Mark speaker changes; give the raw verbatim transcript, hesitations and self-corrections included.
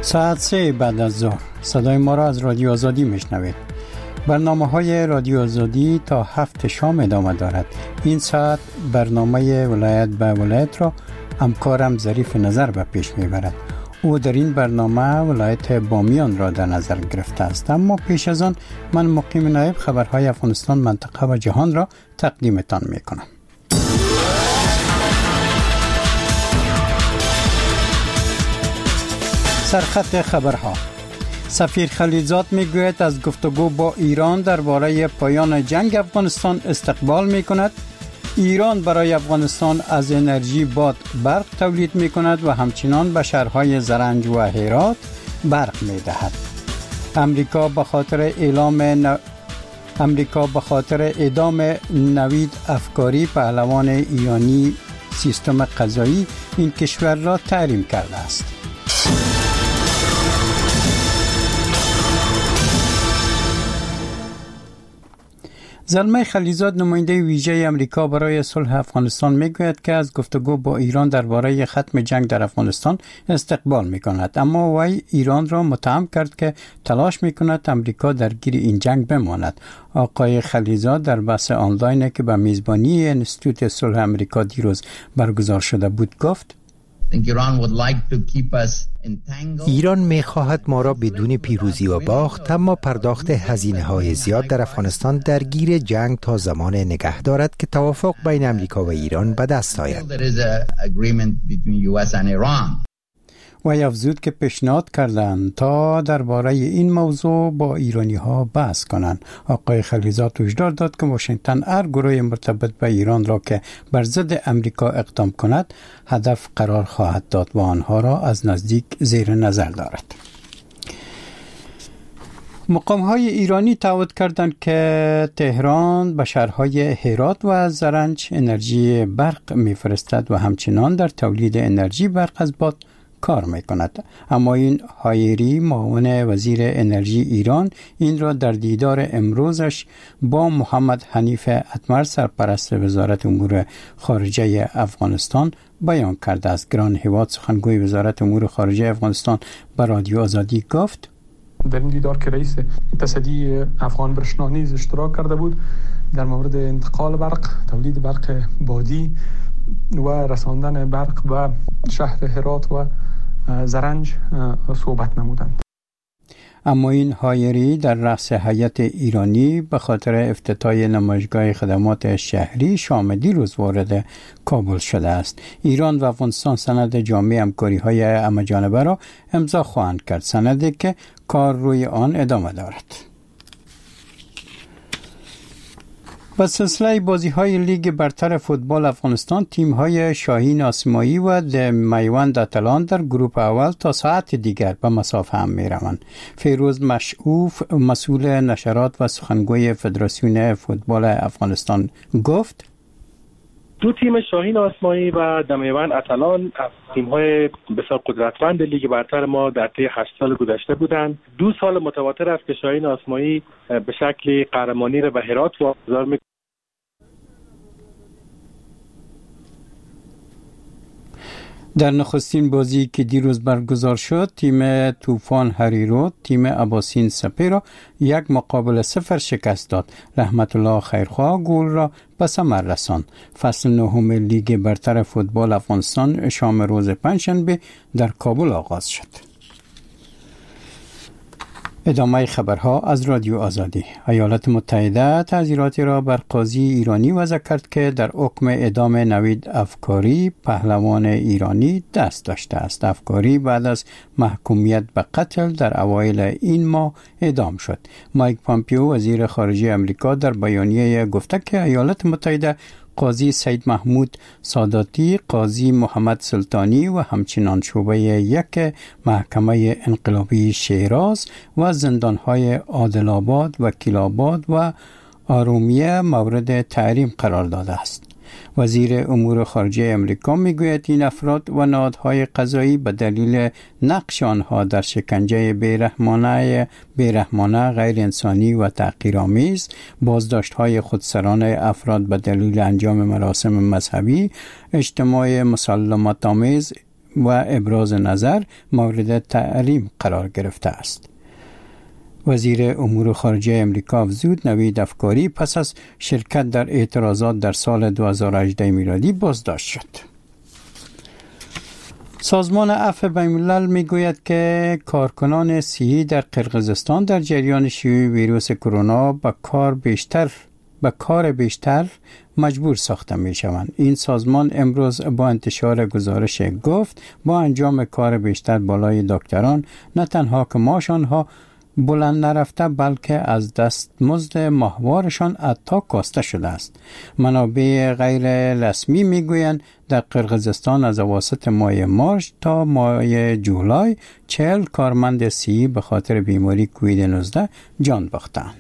Speaker 1: ساعت سه بعد از ظهر صدای ما را از رادیو آزادی میشنوید. برنامه های رادیو آزادی تا هفت شام ادامه دارد. این ساعت برنامه ولایت به ولایت را همکارم ظریف نظر به پیش میبرد. او در این برنامه ولایت بامیان را در نظر گرفته است. اما پیش از آن من مقیم نایب خبرهای افغانستان، منطقه و جهان را تقدیمتان میکنم. سرخط خبرها. سفیر خلیلزاد میگوید از گفتگو با ایران درباره پایان جنگ افغانستان استقبال میکند. ایران برای افغانستان از انرژی باد برق تولید میکند و همچنان به شهرهای زرنج و هرات برق میدهد. امریکا به خاطر اعلام نو... امریکا به خاطر اعدام نوید افکاری پهلوان ایرانی سیستم قضایی این کشور را تحریم کرده است. زلمه خلیلزاد نماینده ویژه امریکا برای صلح افغانستان میگوید که از گفتگو با ایران درباره ختم جنگ در افغانستان استقبال میکند، اما وی ایران را متهم کرد که تلاش میکند امریکا درگیر این جنگ بماند. آقای خلیلزاد در بحث آنلاین که به میزبانی انستیتوت صلح امریکا دیروز برگزار شده بود گفت:
Speaker 2: ایران می‌خواهد ما را بدون پیروزی و باخت، اما پرداخت هزینه‌های زیاد در افغانستان درگیر جنگ تا زمان نگه دارد که توافق بین امریکا و ایران به دست آید.
Speaker 1: و افزود که پیشنهاد کردند تا درباره این موضوع با ایرانی ها بحث کنند. آقای خلیلزاد هشدار داد که واشنگتن هر گروه مرتبط به ایران را که بر ضد امریکا اقدام کند هدف قرار خواهد داد و آنها را از نزدیک زیر نظر دارد. مقام‌های ایرانی تعهد کردند که تهران به شهرهای هرات و زرنج انرژی برق می‌فرستد و همچنان در تولید انرژی برق از باد کار میکند. اما این هایری معاون وزیر انرژی ایران این را در دیدار امروزش با محمد حنیف اتمر سرپرست وزارت امور خارجه افغانستان بیان کرده است. گران هیواد سخنگوی وزارت امور خارجه افغانستان به رادیو آزادی گفت:
Speaker 3: در این دیدار که رئیس تصدی افغان برشنا نیز اشتراک کرده بود در مورد انتقال برق، تولید برق بادی و رساندن برق و شهر هرات و زرنج صحبت نمودند.
Speaker 1: اما این هایری در رأس هیئت ایرانی به خاطر افتتاح نمایشگاه خدمات شهری شام دیروز وارد کابل شده است. ایران و افغانستان سند جامع همکاری‌های همه‌جانبه را امضا خواهند کرد، سندی که کار روی آن ادامه دارد. با سلسله بازی‌های لیگ برتر فوتبال افغانستان، تیم‌های شاهین آسمایی و د میوند اتلان در گروه اول تا ساعت دیگر به مسافه هم می‌روند. فیروز مشعوف مسئول نشرات و سخنگوی فدراسیون فوتبال افغانستان گفت:
Speaker 4: دو تیم شاهین آسمایی و دمیوند اتلان از تیم‌های بسیار قدرتمند لیگ برتر ما در طی هشت سال گذشته بودند. دو سال متواتر است که شاهین آسمایی به شکل قهرمانی را به هرات واگذار می‌کند.
Speaker 1: در نخستین بازی که دیروز برگزار شد، تیم طوفان هریرود تیم اباسین سپه را یک مقابل صفر شکست داد. رحمت الله خیرخواه گل را به ثمر رساند. فصل نهم لیگ برتر فوتبال افغانستان شام روز پنجشنبه در کابل آغاز شد. ادامه خبرها از رادیو آزادی. ایالات متحده تعزیراتی را بر قاضی ایرانی وضع کرد که در حکم اعدام نوید افکاری پهلوان ایرانی دست داشته است. افکاری بعد از محکومیت به قتل در اوایل این ماه اعدام شد. مایک پامپیو وزیر خارجه امریکا در بیانیه گفته که ایالات متحده قاضی سید محمود ساداتی، قاضی محمد سلطانی و همچنان شعبه یک محکمه انقلابی شیراز و زندانهای عادل‌آباد و کیلاباد و آرومیه مورد تحریم قرار داده است. وزیر امور خارجه امریکا میگوید این افراد و نهادهای قضایی به دلیل نقش آنها در شکنجه بیرحمانه بیرحمانه غیر انسانی و تحقیرآمیز، بازداشت‌های خودسرانه افراد به دلیل انجام مراسم مذهبی، اجتماع مسالمت‌آمیز و ابراز نظر مورد تعلیم قرار گرفته است. وزیر امور خارجه امریکا افزود نوید افکاری پس از شرکت در اعتراضات در سال دو هزار و هجده میلادی بازداشت شد. سازمان عفو بین‌الملل میگوید که کارکنان صحی در قرقیزستان در جریان شیوع ویروس کرونا به کار بیشتر به کار بیشتر مجبور ساخته می شوند. این سازمان امروز با انتشار گزارش گفت با انجام کار بیشتر بالای دکتران نه تنها که معاش آنها بلند نرفته بلکه از دستمزد ماهوارشان حتی کاسته شده است. منابع غیر رسمی میگویند در قرقیزستان از اواسط ماه مارس تا ماه جولای چهل کارمند صحی به خاطر بیماری کووید نوزده جان باختند.